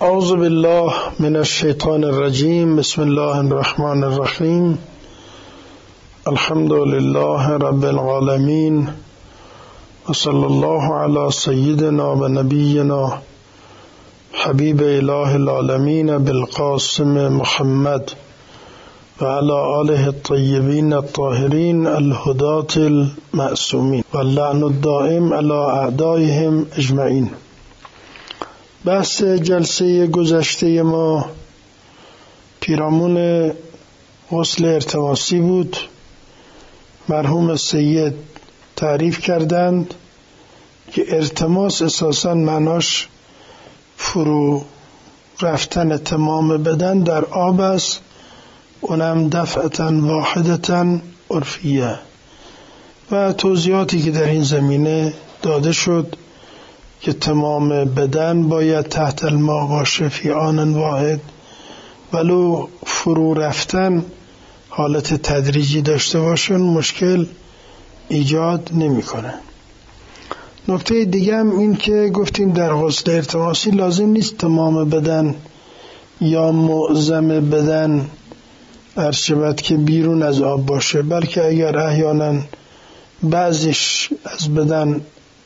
اعوذ بالله من الشیطان الرجیم. بسم الله الرحمن الرحیم. الحمد لله رب العالمین و صلی الله علی سیدنا و نبینا حبیب اله العالمین بالقاسم محمد و علی آله الطیبین الطاهرین الهداة المعصومین و اللعن الدائم علی اعدائهم اجمعین. بحث جلسه گذشته ما پیرامون غسل ارتماسی بود. مرحوم سید تعریف کردند که ارتماس اساساً معناش فرو رفتن تمام بدن در آب است، اونم دفعتاً واحدتاً عرفیه، و توضیحاتی که در این زمینه داده شد که تمام بدن باید تحت الماء باشه فی آن واحد، ولو فرو رفتن حالت تدریجی داشته باشن مشکل ایجاد نمیکنه. نکته دیگه هم این که گفتیم در غسل ارتماسی لازم نیست تمام بدن یا معظم بدن ارشبت که بیرون از آب باشه، بلکه اگر احیانا بعضیش از بدن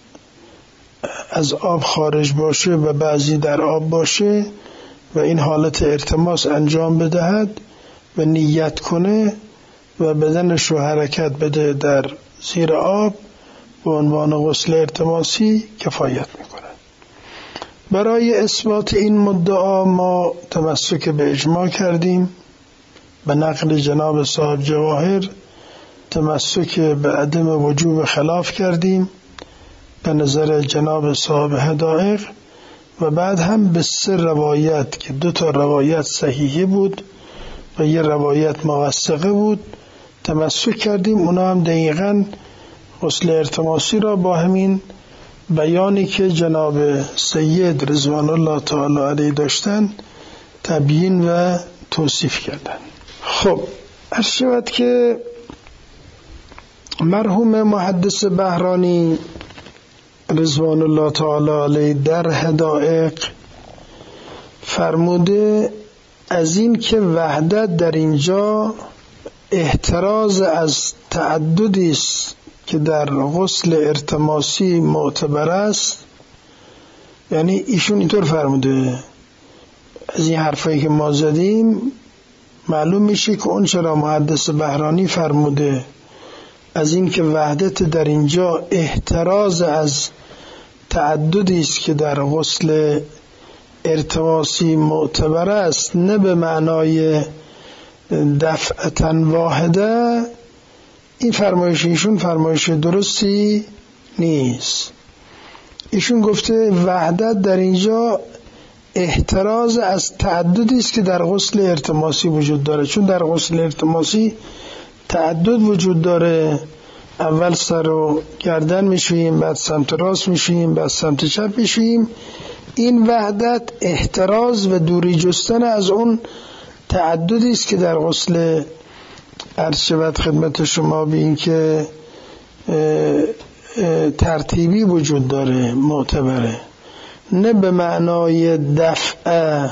از آب خارج باشه و بعضی در آب باشه و این حالت ارتماس انجام بدهد و نیت کنه و بدنش رو حرکت بده در زیر آب به عنوان غسل ارتماسی کفایت میکنه. برای اثبات این مدعا ما تمسک به اجماع کردیم، به نقل جناب صاحب جواهر تمسک به عدم وجوب خلاف کردیم به نظر جناب صاحب حدائق، و بعد هم به 3 روایت که 2 تا روایت صحیحه بود و 1 روایت موثقه بود تمسک کردیم. اونا هم دقیقاً غسل ارتماسی را با همین بیانی که جناب سید رضوان الله تعالی علیه داشتن تبیین و توصیف کردن. خب عرض شود که مرحوم محدث بهرانی رضوان الله تعالی علیه در حدائق فرموده از این که وحدت در اینجا احتراز از تعددی است که در غسل ارتماسی معتبر است. یعنی ایشون اینطور فرموده، از این حرفایی که ما زدیم معلوم میشه که اون چرا محدث بهرانی فرموده از این که وحدت در اینجا احتراز از تعددی است که در غسل ارتماسی معتبر است، نه به معنای دفعتاً واحده. این فرمایش ایشون فرمایش درستی نیست. ایشون گفته وحدت در اینجا احتراز از تعددی است که در غسل ارتماسی وجود داره، چون در غسل ارتماسی تعدد وجود داره. اول سر و گردن میشوییم، بعد سمت راست میشوییم، بعد سمت چپ میشوییم. این وحدت احتراز و دوری جستن از اون تعددی است که در غسل عرض شود خدمت شما به این که ترتیبی وجود داره معتبره، نه به معنای دفع.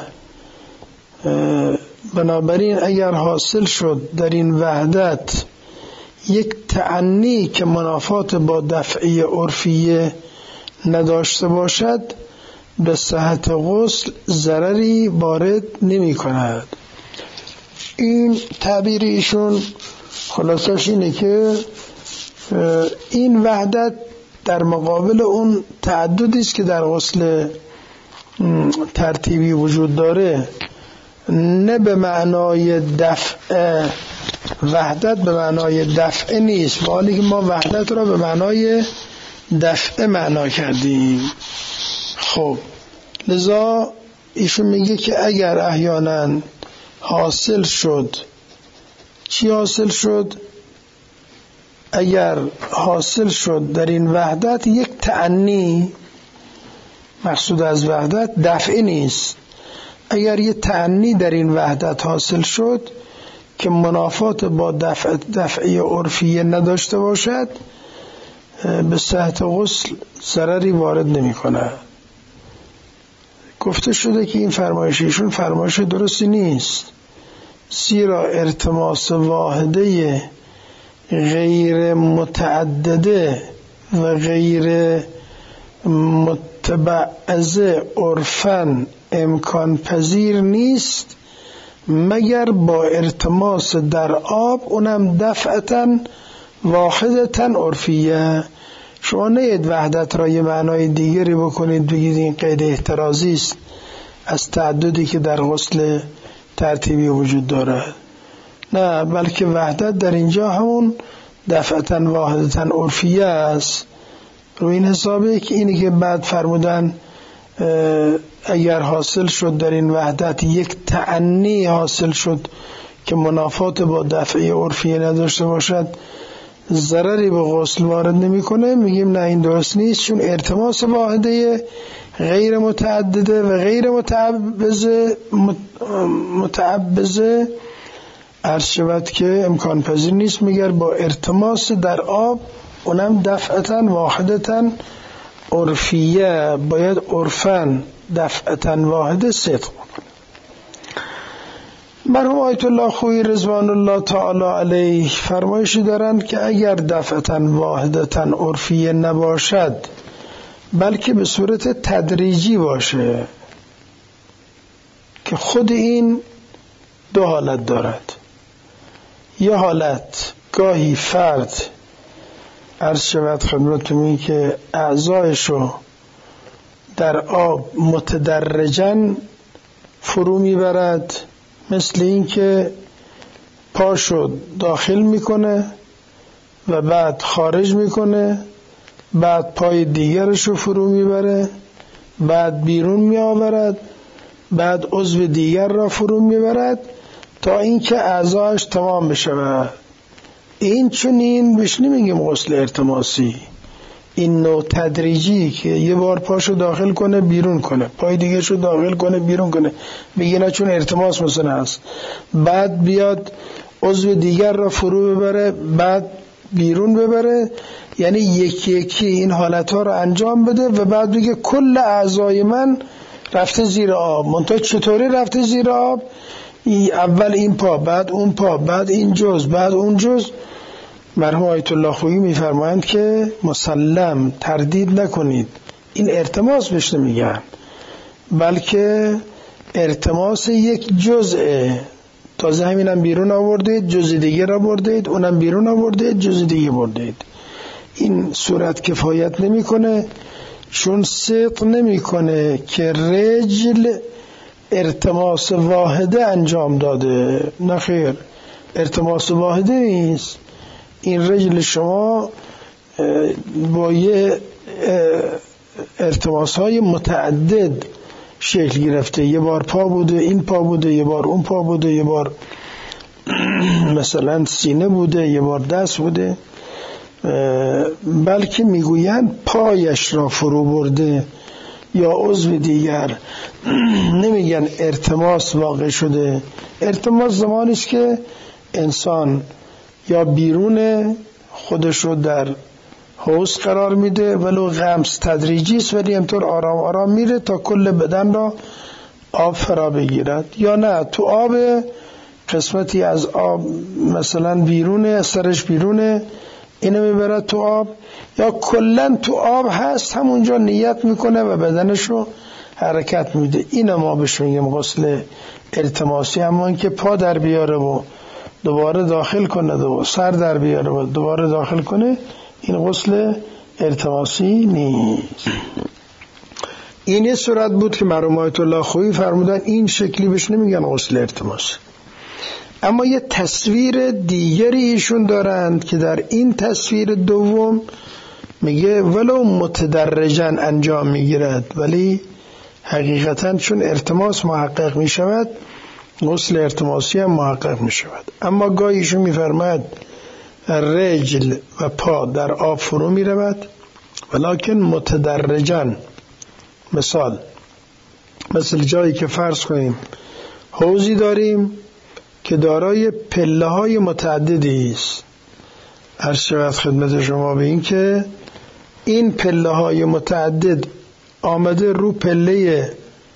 بنابراین اگر حاصل شد در این وحدت یک تعنی که منافات با دفعی عرفیه نداشته باشد، به صحت غسل ضرری وارد نمی کند. این تعبیر ایشون خلاصش اینه که این وحدت در مقابل اون تعددی است که در غسل ترتیبی وجود داره، نه به معنای دفع. وحدت به معنای دفع نیست، ولی که ما وحدت را به معنای دفع معنا کردیم. خب لذا ایشون میگه که اگر احیانا حاصل شد، چی حاصل شد؟ اگر حاصل شد در این وحدت یک تعنی، مقصود از وحدت دفع نیست، اگر یک تعنی در این وحدت حاصل شد که منافات با دفعی عرفیه نداشته باشد، به صحت غسل ضرری وارد نمی کند. گفته شده که این فرمایش ایشون فرمایش درستی نیست، زیرا التماس واحده غیر متعدده و غیر متبعضه عرفاً امکان پذیر نیست مگر با التماس در آب، اونم دفعتاً واحدتاً عرفیه. شما نید وحدت را یه معنای دیگری بکنید بگید این قید احترازی است از تعددی که در غسل ترتیبی وجود دارد، نه، بلکه وحدت در اینجا همون دفعتاً واحدتاً عرفیه است. رو این حسابه که اینی که بعد فرمودن اگر حاصل شد در این وحدت یک تعنی حاصل شد که منافات با دفعه عرفیه نداشته باشد ضرری به غسل وارد نمیکنه، میگیم نه این درست نیست، چون التماس واحده غیر متعدده و غیر متعبزه عرض شود که امکان پذیر نیست مگر با التماس در آب، اونم دفعتاً واحدتاً عرفیه، باید عرفاً دفعتاً واحده صدق بکنه. مرحوم آیت الله خویی رضوان الله تعالی علیه فرمایشی دارند که اگر دفعتاً واحدتاً عرفیه نباشد بلکه به صورت تدریجی باشه، که خود این دو حالت دارد. یه حالت گاهی فرد عرض شود خدمتتون که اعضایشو در آب متدرجاً فرو میبرد، مثل این که پاشو داخل میکنه و بعد خارج میکنه، بعد پای دیگرشو فرو میبره، بعد بیرون میآورد، بعد عضو دیگر را فرو میبرد تا اینکه اعضایش تمام بشود. این چنین بهش نمیگیم غسل التماسی، این نوع تدریجی که یه بار پاشو داخل کنه بیرون کنه، پای دیگه شو داخل کنه بیرون کنه، بگه نه چون التماس مثلا هست، بعد بیاد عضو دیگر را فرو ببره بعد بیرون ببره، یعنی یکی یکی این حالتها را انجام بده و بعد بگه کل اعضای من رفته زیر آب. منتها چطوری رفته زیر آب؟ اول این پا، بعد اون پا، بعد این جز، بعد اون جز. مرحوم آیت الله خویی میفرمایند که مسلم تردید نکنید، این التماس بهش نمیگن، بلکه التماس یک جزءه. تازه همینم بیرون آوردید، جزء دیگه را بردید، اونم بیرون آوردید، جزء دیگه بردید. این صورت کفایت نمیکنه، چون صدق نمیکنه که رجل التماس واحده انجام داده. نه خیر، التماس واحده نیست. این رجل شما با یه التماس های متعدد شکل گرفته، یه بار پا بوده، این پا بوده، یه بار اون پا بوده، یه بار مثلا سینه بوده، یه بار دست بوده، بلکه میگویند پایش را فرو برده یا عضو دیگر. نمیگن التماس واقع شده. التماس زمانی است که انسان یا بیرون خودش رو در حوض قرار میده، ولو غمس تدریجی است ولی اینطور آرام آرام میره تا کل بدن را آب فرا بگیرد، یا نه تو آب قسمتی از آب مثلا بیرونه، سرش بیرونه، اینو میبرد تو آب، یا کلن تو آب هست همونجا نیت میکنه و بدنش رو حرکت میده. اینو ما بهش میگیم غسل التماسی. اما اینکه پا در بیاره و دوباره داخل کنه و سر در بیاره و دوباره داخل کنه، این غسل التماسی نیست. این یه صورت بود که مرحوم آیت الله خویی فرمودن این شکلی بهش نمیگن غسل التماسی. اما یه تصویر دیگری ایشون دارند که در این تصویر دوم میگه ولو متدرجاً انجام میگیرد، ولی حقیقتاً چون التماس محقق میشود غسل التماسی هم محقق میشود. اما گاهی ایشون میفرماید رجل و پا در آب فرو میرود، ولکن متدرجاً. مثل جایی که فرض کنیم حوضی داریم که دارای پله های متعددی است. عرض شود خدمت شما به این که این پله های متعدد آمده رو پله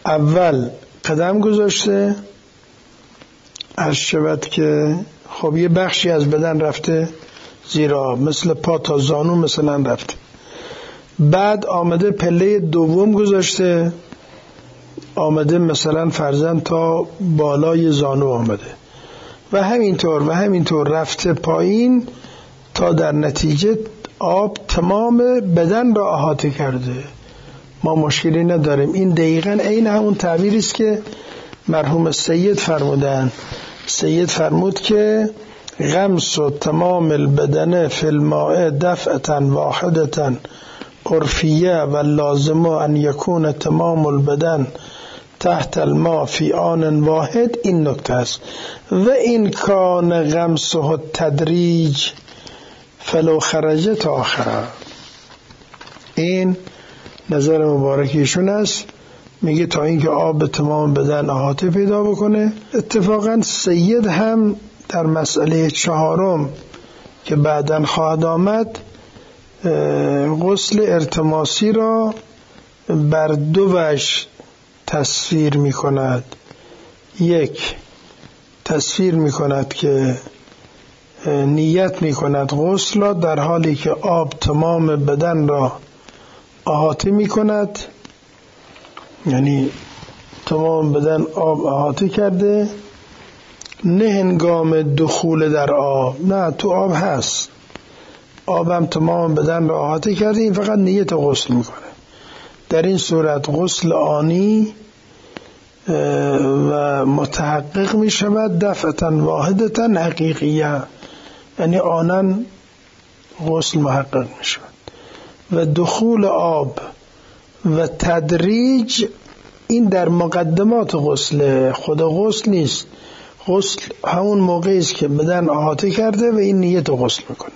اول قدم گذاشته، عرض شود که خب یه بخشی از بدن رفته زیر آب، مثل پا تا زانو مثلا رفته. بعد آمده پله دوم گذاشته، آمده مثلا فرضاً تا بالای زانو آمده و همینطور رفته پایین تا در نتیجه آب تمام بدن را احاطه کرده. ما مشکلی نداریم. این دقیقاً عین همون تعبیری است که مرحوم سید فرمودن. سید فرمود که غمس تمام البدن فی الماء دفعة واحدة عرفیه و لازم ان یکون تمام البدن تحت الماء فی آن واحد. این نکته است. و این کان غمسه تدریج فلو خرج تا آخره. این نظر مبارکیشون است. میگه تا اینکه آب تمام بدن احاطه پیدا بکنه. اتفاقا سید هم در مسئله 4 که بعداً خواهد آمد غسل ارتماسی را بر 2 وجه تصویر می کند. 1 تصویر می کند که نیت می کند غسل را در حالی که آب تمام بدن را احاطه می کند، یعنی تمام بدن آب احاطه کرده، نه هنگام دخول در آب، نه تو آب هست، آبم تمام بدن را احاطه کرده، این فقط نیت غسل میکنه. در این صورت غسل آنی و متحقق می شود دفعة واحدة حقیقیه، یعنی آنن غسل محقق می شود. و دخول آب و تدریج این در مقدمات غسل، خود غسل نیست. غسل همون موقعی است که بدن احاطه کرده و این نیت غسل میکنه.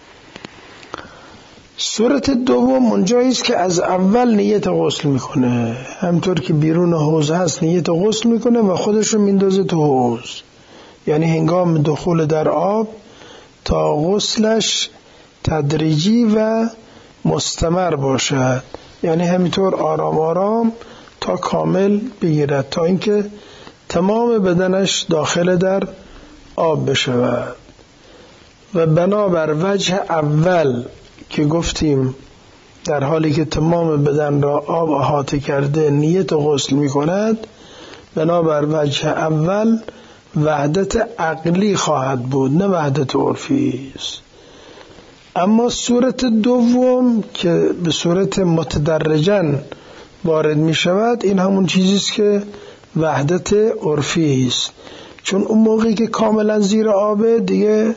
صورت دوم اونجایی است که از اول نیت غسل میکنه، همطور که بیرون حوض هست نیت غسل میکنه و خودش رو میندازه تو حوض، یعنی هنگام دخول در آب تا غسلش تدریجی و مستمر باشد، یعنی همینطور آرام آرام تا کامل بگیرد، تا اینکه تمام بدنش داخل در آب بشود. و بنابر وجه اول که گفتیم در حالی که تمام بدن را آب احاطه کرده نیت غسل می کند، بنابر وجه اول وحدت عقلی خواهد بود، نه وحدت عرفی است. اما صورت دوم که به صورت متدرجاً وارد می شود، این همون چیزی است که وحدت عرفی است، چون اون موقعی که کاملا زیر آبه دیگه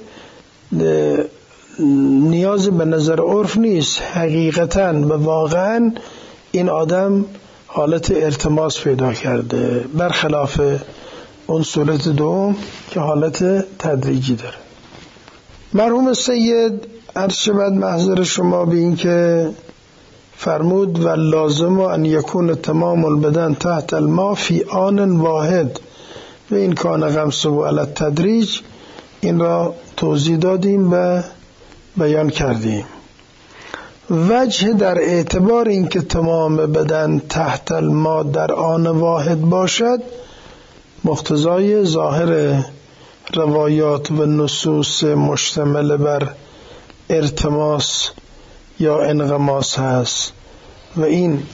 نیاز به نظر عرف نیست، حقیقتاً و واقعاً این آدم حالت ارتماس پیدا کرده، برخلاف اون صورت دوم که حالت تدریجی داره. مرحوم سید عرض شود محضر شما به این که فرمود و لازم ان یکون تمام البدن تحت الماء فی آن واحد و این کان غمسه علی التدریج، این را توضیح دادیم و بیان کردیم. وجه در اعتبار این که تمام بدن تحت الماء در آن واحد باشد مقتضای ظاهر روایات و نصوص مشتمل بر ارتماس یا انغماس هست و این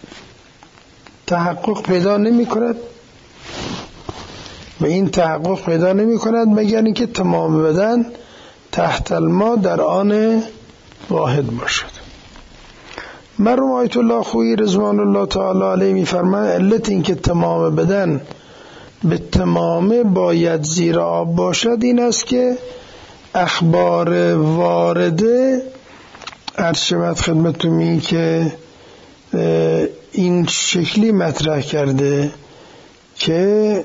تحقق پیدا نمی کند مگر اینکه تمام بدن تحت الماء در آن واحد باشد. مرحوم آیت الله خویی رضوان الله تعالی علیه می‌فرمایند علت این که تمام بدن به تمامه باید زیر آب باشد این است که اخبار وارده عرض شود خدمتتون این که این شکلی مطرح کرده که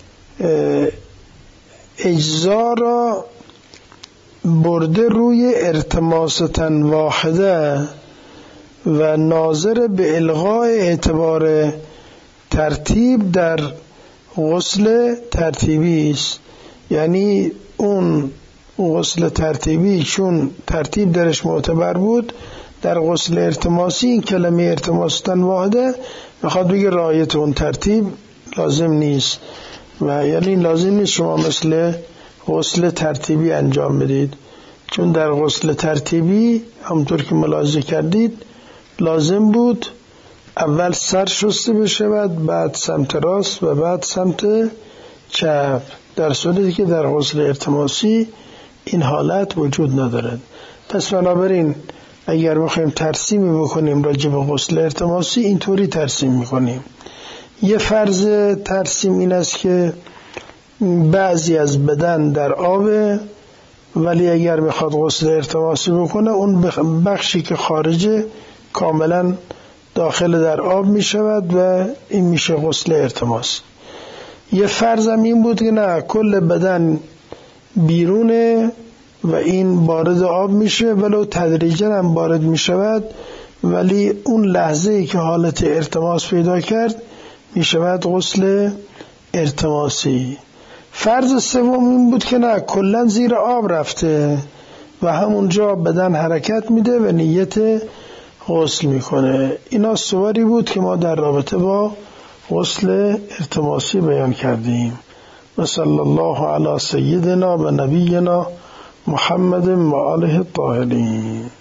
اجزا را برده روی ارتماستن واحده و ناظر به الغاء اعتبار ترتیب در غسل ترتیبی است. یعنی اون غسل ترتیبی چون ترتیب درش معتبر بود در غسل ارتماسی این کلمه ارتماستن واحده میخواد بگه رعایت اون ترتیب لازم نیست و یعنی لازم نیست شما مثل غسل ترتیبی انجام بدید، چون در غسل ترتیبی همونطور که ملاحظه کردید لازم بود اول سر شسته بشه بعد سمت راست و بعد سمت چپ، در صورتی که در غسل ارتماسی این حالت وجود ندارد. پس بنابراین اگر بخوایم ترسیمی بکنیم راجع به غسل ارتماسی اینطوری ترسیم میکنیم. یه فرض ترسیم این است که بعضی از بدن در آبه، ولی اگر بخواد غسل ارتماسی بکنه اون بخشی که خارجه کاملا داخل در آب می شود و این میشه غسل ارتماسی. یه فرضم این بود که نه، کل بدن بیرونه و این وارد آب میشه، ولو تدریجا هم وارد می شود، ولی اون لحظه‌ای که حالت ارتماس پیدا کرد می شود غسل ارتماسی. فرض سوم این بود که نه، کلا زیر آب رفته و همونجا بدن حرکت میده و نیت غسل میکنه. اینا صوری بود که ما در رابطه با غسل ارتماسی بیان کردیم. و صلی الله علی سیدنا و نبینا محمد و آله الطاهرین.